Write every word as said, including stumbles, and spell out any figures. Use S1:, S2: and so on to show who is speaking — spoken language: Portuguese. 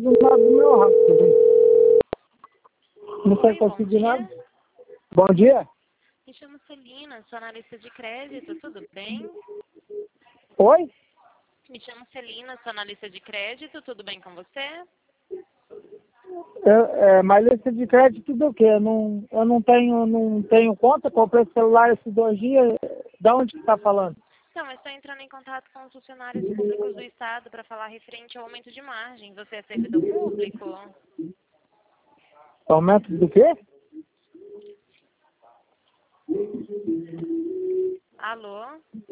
S1: conseguindo nada do meu rápido. Não
S2: Oi,
S1: estou
S2: bom
S1: conseguindo
S2: dia.
S1: nada. Bom dia.
S2: Me chamo Celina, sou analista de crédito, tudo bem?
S1: Oi?
S2: Me chamo Celina, sou analista de crédito, tudo bem com você?
S1: Eu, é, mas lista de crédito do quê? Eu não, eu não tenho, não tenho conta, comprei celular esses dois dias. Da onde que está falando?
S2: Então, eu estou entrando em contato com os funcionários públicos do Estado para falar referente ao aumento de margem. Você é servidor público?
S1: Aumento do quê?
S2: Alô?